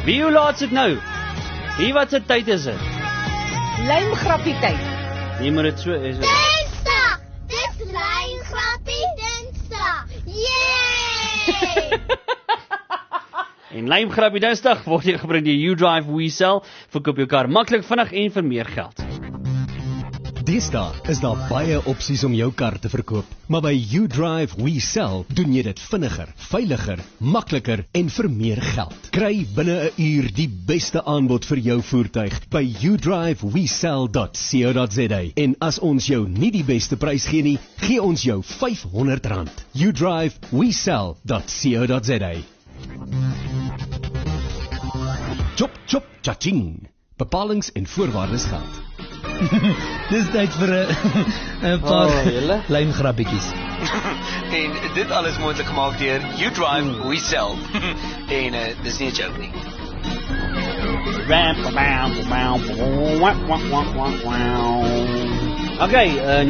Wie hoe laat is dit nou? Wie wat se tyd is dit? Lijmgrappie tyd. Nee, maar dit so is. Dinsdag! Dis lijmgrappie Dinsdag! Yay! En Lijmgrappie Dinsdag word hier gebring deur U-Drive WeSell. Verkoop jou kar maklik, vinnig en vir meer geld. Deesdae is daar baie opsies om jou kar te verkoop, maar by U-Drive WeSell doen jy dit vinniger, veiliger, makliker en vir meer geld. Kry binne 'n uur die beste aanbod vir jou voertuig by udrivewesell.co.za. En as ons jou nie die beste prys gee nie, gee ons jou R500. udrivewesell.co.za. Chop chop cha-ching. Bepalings en voorwaardes geld. Dis tyd vir 'n paar julle? lijmgrappietjies. En dit alles moontlik gemaak deur U-Drive WeSell. En dis nie 'n joke nie. Okay,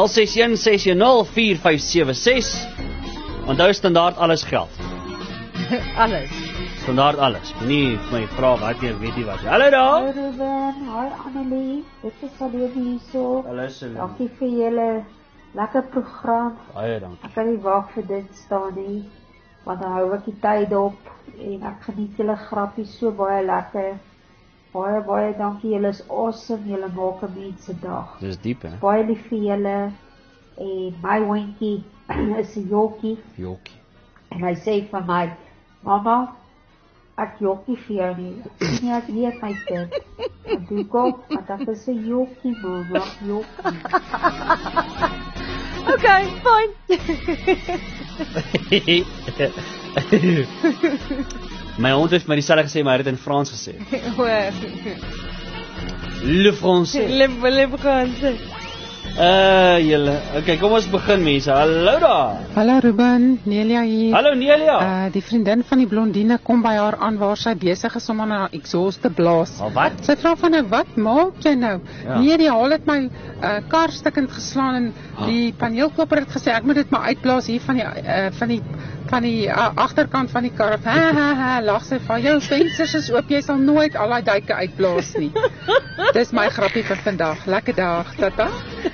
061 Onthou standaard alles geld. Alles. Standaard alles. Moenie vir my vra wat jy weet nie wat. Hallo daar. Hi Ruben, hi Annelie, dit is Salene hierso. Hallo Celine. Dankie vir julle lekker program. Baie dankie. Ek kan nie wag vir dit staan nie, want dan hou ek die tyd op en ek geniet julle grappies so baie lekker. Baie dankie, julle is awesome, julle maak 'n mens se dag. Dis diep hè. Baie lief vir julle en my hondjie is 'n jokkie Jokkie. en hy sê vir my, mamma, ek jokkie vir jou nie. Nee, ek weet my kind. Ek doe kom, want ek is 'n jokkie, mamma, jokkie. Okay, fine. My hond het my dieselfde gesê, maar hy het dit in Frans gesê. Le Français. Lebrikant. Julle. Okay, kom ons begin mense. Hallo daar. Hallo Ruben, Nelia hier. Hallo Nelia. Die vriendin van die blondine kom by haar aan waar sy besig is om aan haar exhaust te blaas. Wat? Sy vra van nou, wat maak jy nou? Ja. Nee, die haal het my kar stukkend geslaan en die paneelklopper het gesê ek moet dit maar uitblaas hier van die agterkant van die kar. Lag sy van jou vensters is oop, jy sal nooit al die duike uitblaas nie. Dis my grappie vir vandag. Lekker dag, tata.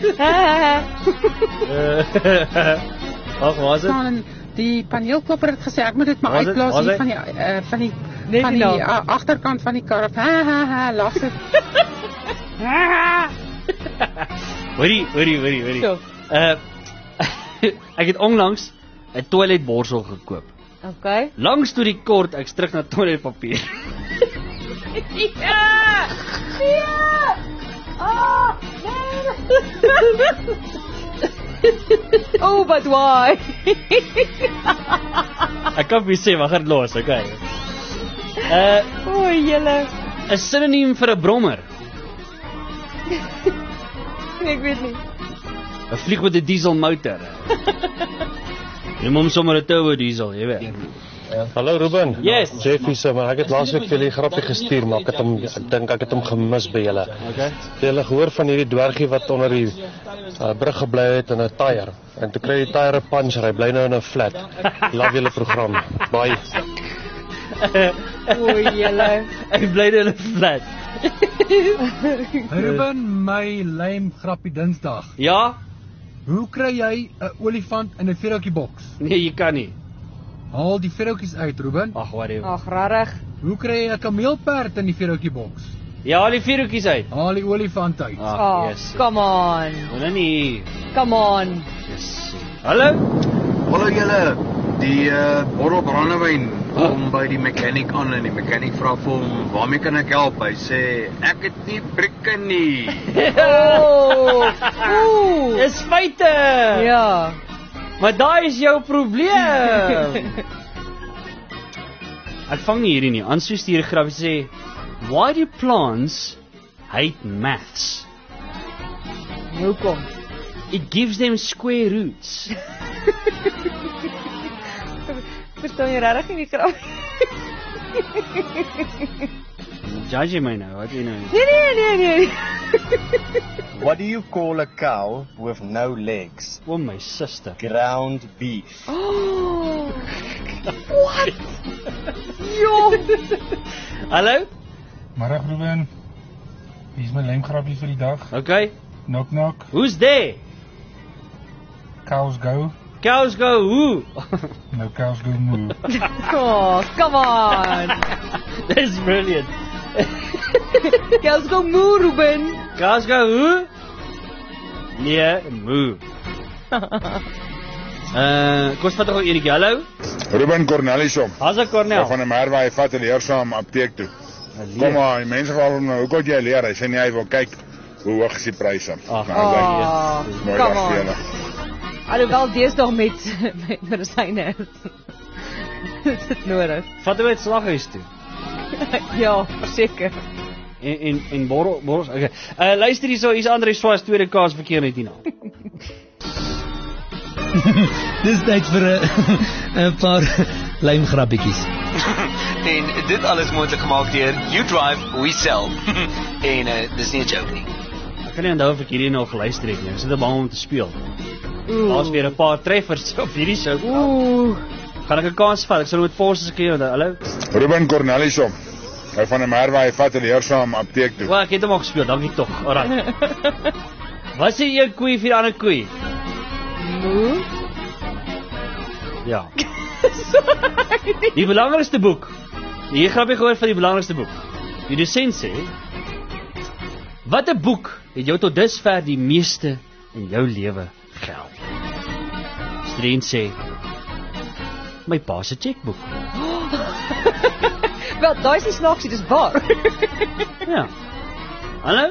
Ag, was dit? En die paneelklopper het gesê ek moet dit maar uitblaas hier van die agterkant van die kar. Lag sy. Hoorie. Ek het onlangs 'n toiletborsel gekoop. Okay. Langs toe die kort, ek terug na toiletpapier. Ja! Oh, oh, but why? Ek kan nie sê, maar gaan los, okay. O, julle. 'n sinoniem vir 'n brommer. Ek weet nie. 'n Vlieg met 'n dieselmotor. Jy moet sommer 'n turbo diesel, jy weet. Hallo Ruben. Yes. Jeffy se, maar ek het laasweek vir julle grappie gestuur, maar ek dink ek het hom gemis by julle. Okay. Julle gehoor van hierdie dwergie wat onder die brug gebly het in 'n tyre. En toe kry die tyre 'n puncher, hy bly nou in 'n flat. Love julle program. Bye. O, julle. Ek bly in 'n flat. Ruben, my lijmgrappie Dinsdag. Ja? Hoe kry jy 'n olifant in 'n veroutjie boks? Nee, jy kan nie. Haal die veroutjies uit, Ruben. Ag, whatever. Ag, rarig. Hoe kry jy 'n kameelperd in die veroutjie boks? Ja, al die vierhoekies uit. Haal die olifant uit. Oh, yes. come on. Nou nie. Come on. Yes. Hallo? Hallo julle. Die bottel brandewyn kom by die mechanic aan en die mechanic vra vir hom, waarmee kan ek help? Hy sê, ek het nie brikke nie. Oh. Dis feite. Ja. Maar daai is jou probleem. Ek vang nie hierdie nie. Ansu stuur grappie sê, why do plants hate maths? Hoekom? It gives them square roots. Verstaan jy regtig nie die grap? Judge my nou, wat jy nou? Nee. What do you call a cow with no legs? Oh my sister. Ground beef. Oh. What? Jo. Hallo? Middag Ruben. Hier is my lijmgrappie vir die dag. Okay. Knock knock. Who's there? Cows go. Cows go who? No cows go moo. Oh, come on. That's brilliant. Cows go moo, Ruben. Cows go who? Nee, moo. Koos vat nog enetjie. Hallo? Ruben Cornelissen. Haas ek Cornel? Van 'n merwe hy vat 'n leer saam apteek toe. Kom maar, die mense vra hom nou, hoe kon jy leer? Hy sê nee, hy wil kyk hoe hoog is die pryse. Come Mooi on. Alhoewel deesdae met medisyne is dit nodig. Vat hom uit slaghuis toe. Ja, verseker. En borrels. Okay. Luister hier's Andre Swart tweede kaas verkeer net hierna. Dis tyd vir 'n paar lijmgrappietjies. En dit alles moontlik gemaak deur You Drive, We Sell. En dis nie 'n joke nie. Ek kan nie onthou of ek hierdie nog geluister het nie. Ek sit er bang om te speel. Daar's weer 'n paar treffers op hierdie show. Gaan ek 'n kans vat? Ek sal met forces keer. Hallo. Ruben Cornelissen. Hy van 'n merwe hy vat 'n leer saam apteek toe. Wel, ek het hom al gespeel. Dankie tog. Alraai. Wat sê jy koei vir die ander koei? Moo? Ja. Die belangrikste boek. Hier grap jy gehoor van die belangrikste boek. Die dosent sê: "Watter boek het jou tot dusver die meeste in jou lewe gehelp?" Student sê: "My pa se chequeboek." Wel, daai is nie snaaksie, dis waar. Ja. Hallo?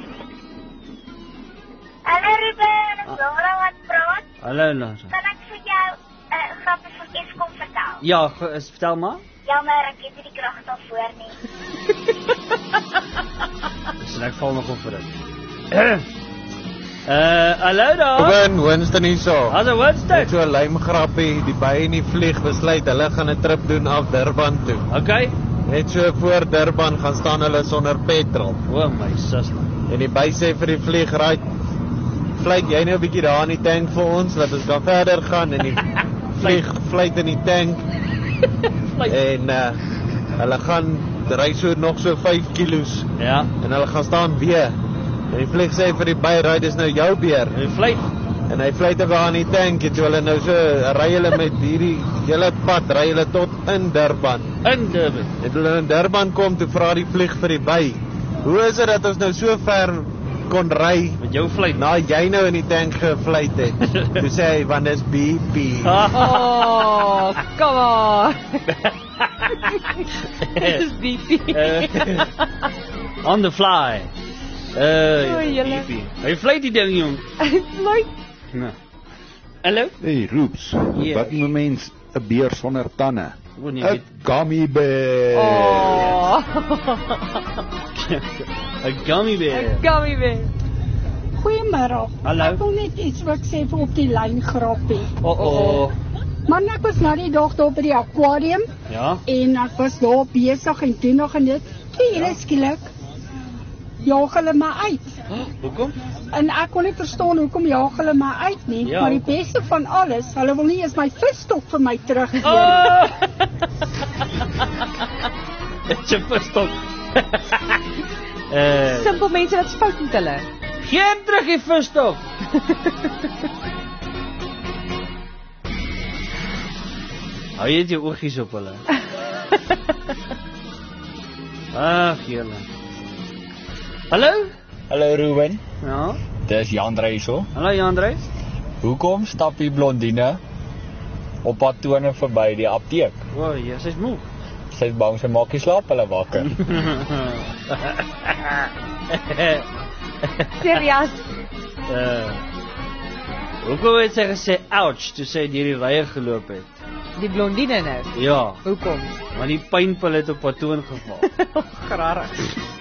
Hallo Ruben, Laura wat praat. Hallo Laura. Kan ek vir jou 'n grappie van Eskom vertel? Ja, vertel maar. Jammer, ek het nie die krag daarvoor nie. Dis ek val nog op vir dit. Hallo daar. Ruben, Winston hierso. Hallo Winston. Net so 'n lijmgrappie, die baie in die vlieg besluit hulle gaan 'n trip doen af Durban toe. Okay. Net so voor Durban gaan staan hulle sonder petrol. O my sus man. En die by sê vir die vlieg, "Right, fluit jy nou 'n bietjie daar in die tank vir ons, laat ons kan verder gaan." En die vlieg fluit in die tank. En hulle gaan ry so nog so 5 kilos. Ja. En hulle gaan staan weer. En die vlieg sê vir die by, "Right, dis nou jou beer." En hy fluit. En hy fluit er aan die tank, en toe hulle nou so ry hulle met hierdie hele pad, ry hulle tot in Durban. In Durban. En toe hulle in Durban kom, toe vra die vlieg vir die by, "Hoe is dit dat ons nou so ver kon ry met jou fluit na jy nou in die tank gefluit het?" Toe sê hy, "Want dis BP." Oh, come on. Dis BP. On the fly. Julle. Hy fluit die ding jong. Hy fluit. Nou. Hallo? Hey, Roops. Yes. Wat noem mens 'n beer sonder tande? O nee. 'n Gummy bear. Oh. 'n Gummy bear. 'n Gummy bear. Goeiemôre. Hallo. Ek wil net iets wat ek sê vir op die lyn grappie. Man, ek was nou die dag daar by die aquarium. Ja. En ek was daar besig en doen nog en dit. Toe skielik jaag hulle my uit. Hoekom? En ek kon nie verstaan hoekom jaag hulle my uit nie, Ja, maar die beste van alles, hulle wil nie eens my visstok vir my teruggee. Dit is 'n visstok. Simpel mense wat fout met hulle. Geen terug die visstok. Hou jy jou oogies op hulle? Ag, julle. Hallo? Hallo Ruben. Ja. Dis Jandre hierso. Hallo Jandre. Hoekom stap die blondine op pad tone verby die apteek? O, ja, sy's moeg. Sy's bang sy maak nie slaap hulle wakker. Serieus? Hoekom het sy gesê ouch toe sy deur die rye geloop het? Die blondine nou? Ja. Hoekom? Want die pynpil het op patoon geval. Grarig.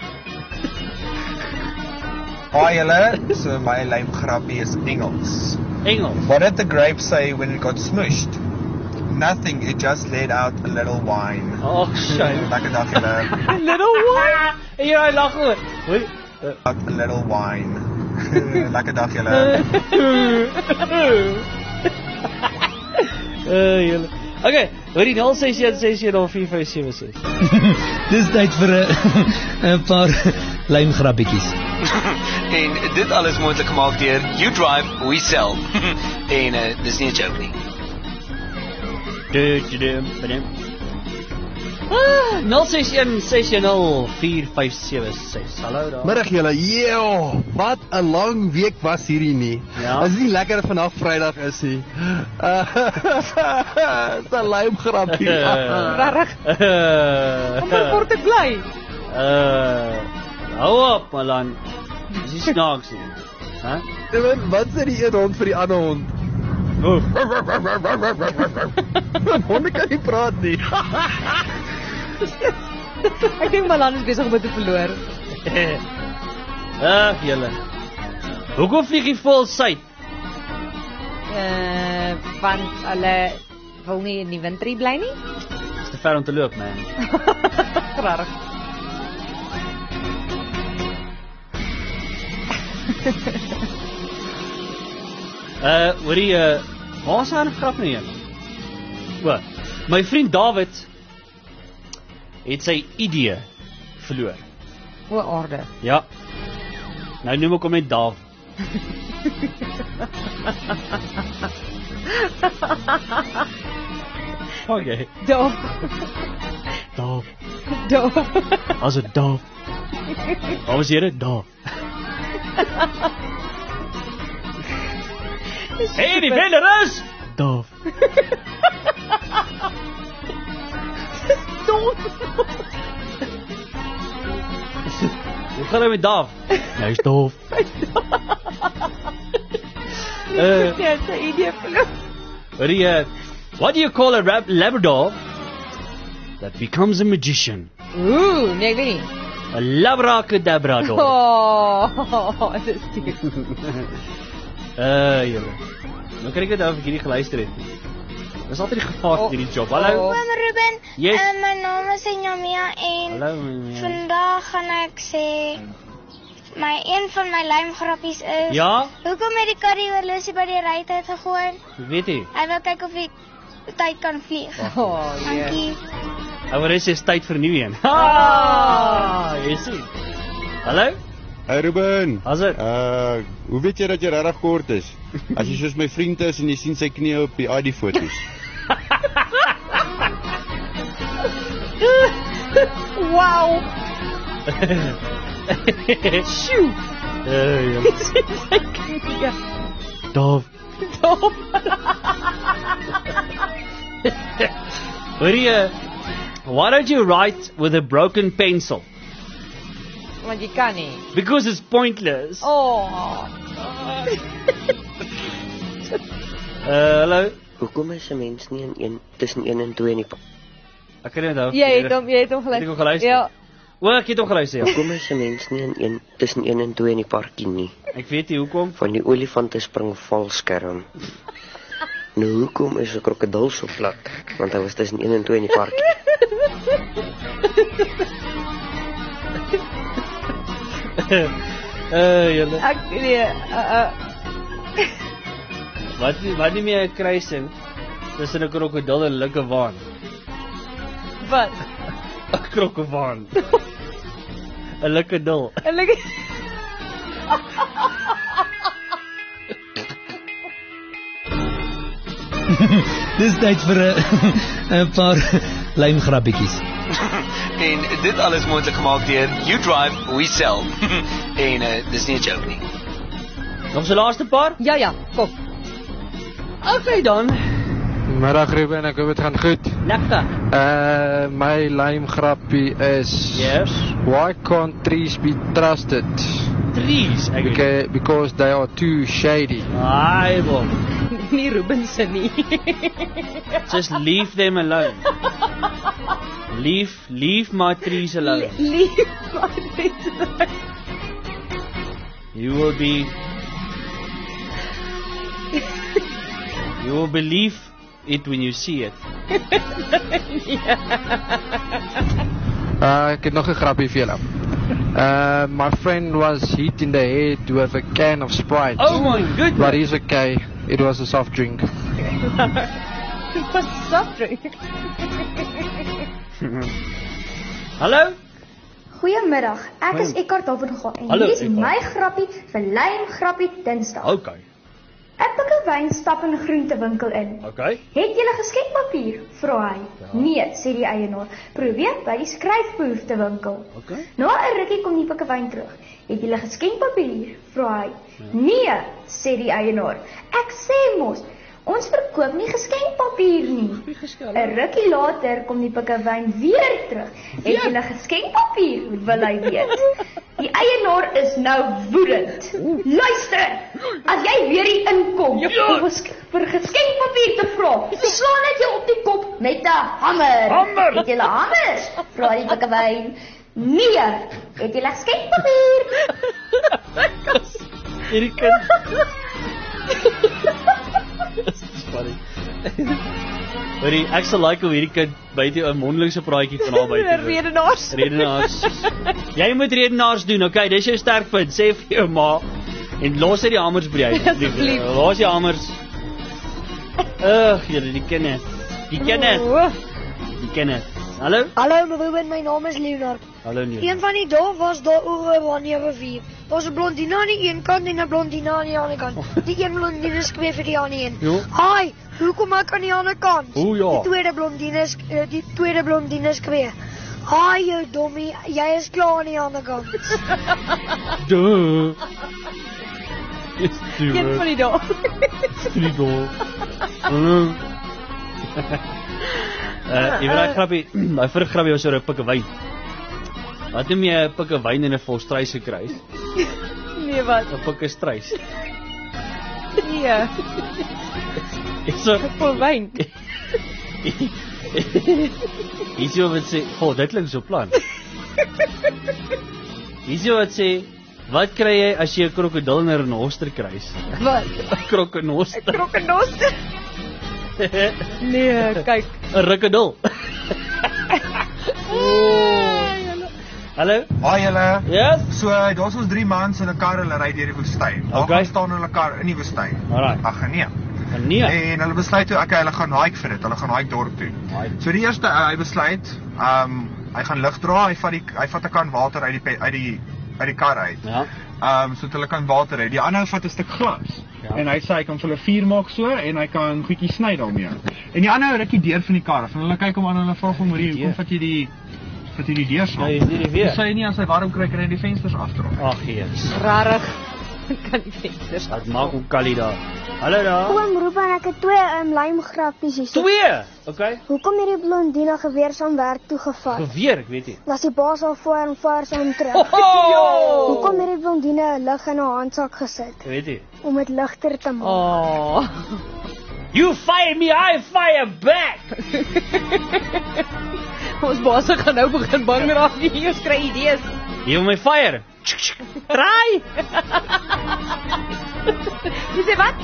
Hi julle, so my lijmgrappie is Engels. Engels? What did the grape say when it got smushed? Nothing, it just let out a little wine. Oh, shame. Lekker dag julle. A little wine? Ja, hy lag hoor. A little wine. Lekker dag julle. Julle. Okay, hoor die 0616104576. Dis tyd vir 'n paar lymgrappietjies. En dit alles moontlik gemaak deur You Drive, We Sell. En dis nie 'n joke nie. 0616104576. Hallo daar. Middag julle. Yo, wat 'n lang week was hierdie nie. Ja. Is nie lekker vandag Vrydag is nie. Dis 'n lymgrappie. Regtig? Kom word ek bly. Hou op, Malan. Dis nie snaaks nie. Hæ? Wat sê die een hond vir die ander hond? Honde kan nie praat nie. Ek dink Malan is besig om dit te verloor. Julle. Hoekom vlieg jy vol suid? Want hulle wil nie in die winter bly nie. Dis te ver om te loop, man. Rarig. Hoorie, waar is haar grap nou een? My vriend David het sy idee verloor. O, aarde. Ja. Nou noem ek hom net Dav. Okay. Dav. As het Dav. Waar was jy dit? Dav. Hey, die wenner is Dav. Hoe gaan hy met Dav? Hy is doof. Ja, sy idee verloor. What do you call a Labrador that becomes a magician? Ooh, nee, ek weet nie. A Labracadabrador. Oh, dit is diep. Julle. Nou kan ek dit of ek hierdie geluister het. Dis altyd die gevaar van hierdie job. Hallo. Oom Ruben. Yes. My naam is Enyamia en Hallo, vandag gaan ek sê een van my lymgrappies is. Ja? Hoekom het die karry horlosie by die rytyd gegooi? Weet jy? Hy wil kyk of die tyd kan vlieg. Dankie. Ouer is tyd vir nuwe een. Jy sien. Hallo? Hey Ruben. As dit? Hoe weet jy dat jy regtig kort is? As jy soos my vriend is en jy sien sy knie op die ID foto's. Wow. Shoo. Doof. Why don't you write with a broken pencil? Want jy kan nie. Because it's pointless. Hallo? Hoekom is 'n mens nie tussen 1 en 2 nie? Ek kan nie onthou. Jy het hom geluister. Ja. Ek het hom geluister. Ja. Hoekom is 'n mens nie tussen 1 en 2 in die parkie nie? Ek weet nie hoekom. Van die olifante spring valskerm. Nou hoekom is 'n krokodil so plat? Want hy was tussen 1 en 2 in die parkie. Julle. Ek nee. Wat nie meer 'n kruising tussen 'n krokodil en 'n lukkewaan. Wat? 'n Krokodil. 'n lukkedil. 'n luk. Dis tyd vir 'n paar lymgrappietjies. En dit alles moontlik gemaak deur You Drive, We Sell. En dis nie 'n joke nie. Nog so laaste paar? Ja, kom. Okay dan. Middag Ruben, ek hoop dit gaan goed. Lekker. My lymgrappie is Yes. Why can't trees be trusted? Trees? Because they are too shady. Ai, bom. Nie Ruben se nie. Just leave them alone. Leave my trees alone. Leave my trees alone. You will believe it when you see it. Ek het nog 'n grappie vir julle. My friend was hit in the head with a can of Sprite. Oh my goodness. But he's okay. It was a soft drink. Wat softdrink? Hallo? Goeiemiddag, ek is Eckhart Hofvengaal en Hallo, hier is Eckhart. my grappie vir Lym Grappie Dinsdag. Okay. 'n Pikkewyn stap in 'n groentewinkel in. Okay. Het julle geskenkpapier? Vra hy. Nee, sê die eienaar. Probeer by die skryfbehoeftewinkel. Okay. Na 'n rukkie kom die pikkewyn terug. Het julle geskenkpapier? Vra hy. Nee, sê die eienaar. Ek sê mos, ons verkoop nie geskenkpapier nie. 'n Rukkie later kom die pikkewyn weer terug. Het julle geskenkpapier? Wil hy weet. Die eienaar is nou woedend. Luister, as jy weer hier inkom om vir geskenkpapier te vra, slaan ek jou op die kop met 'n hamer. Het julle hamers? Vra die pikkewyn. Nee, het julle geskenkpapier? Hierdie kind. Funny. Hoorie, ek sal like hoe hierdie kind buite 'n mondelingse praatjie van haar buite. Redenaars. Redenaars. Jy moet redenaars doen, okay? Dis jou sterkpunt. Sê vir jou ma en los uit die hamers by jou. Asseblief. Los die hamers. Julle die kinders. Die kinders. Die kinders. Hallo? Hallo Ruben, my naam is Leonard. Hallo Leonard. Een van die dae was daar oor wanneer we vier. Daar's 'n blondine aan die een kant en 'n blondine aan die ander kant. Die een blondine skreef vir die ander een. Hi, hoekom ek aan die ander kant? O ja. Die tweede blondine skreef. Hi jou dommie, jy is klaar aan die ander kant. Duh. Een van die dae. Die dae. Jy weet grappie, my vir grappie was oor 'n pikkewyn. Wat noem jy 'n pikkewyn en 'n volstruis gekry? Nee, wat? 'n Pikkestruis. Nee. So vol wyn. Ietsie wat sê, dit klink so plan. Ietsie wat sê, wat kry jy as jy 'n krokodil en 'n renoster kry? Wat? 'n krokonoster. 'n krokonoster? Nee, kyk. 'n rukkedil. Hallo? Haai julle. Yes. So, daar's ons 3 mans in 'n kar, hulle ry deur die woestyn. Daar staan hulle kar in die woestyn. Alright. Ag nee. Nee. En hulle besluit toe, okay, hulle gaan hike vir dit. Hulle gaan hike dorp toe. So die eerste hy besluit, hy gaan lig dra, hy vat 'n kan water uit die kar uit. Ja. Sodat hulle kan water hê. Die ander vat 'n stuk glas. Ja. En hy sê hy kan vir hulle vuur maak so en hy kan goedjies sny daarmee. En die ander rukkie deur van die kar af en hulle kyk hom aan en hulle vra hom, "Hoekom vat jy die deur saam?" Ja, hierdie weer. Hy sê nie as hy warm kry kan hy die vensters afdraai. Ag Jesus. Rarig. Kan die vensters. Wat maak hom Kali daar? Hallo daar. Oom Ruben, ek het 2 lymgrappies hier. 2. Okay. Hoekom het die blondine geweer saam werk toe gevat? Geweer, ek weet nie. Was die baas al voor en vaar saam terug? Hoekom het die blondine 'n lig in haar handsak gesit? Ek weet nie. Om dit ligter te maak. You fire me, I fire back. Ons baas gaan nou begin bang raak nie, ons kry idees. Jy wil my fire. Raai. Jy sê wat?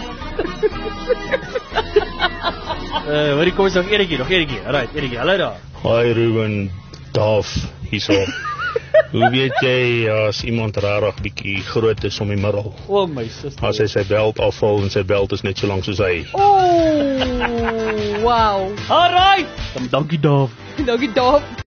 Hoorie, kom ons nog enetjie. Alright, enetjie. Hallo daar. Hi Ruben, Daf hierso. Hoe weet jy as iemand rarig bietjie groot is om die middel? O my suster. As hy sy belt afval en sy belt is net so lank soos hy. Wow. Alright. Dankie Daf. Dankie Daf.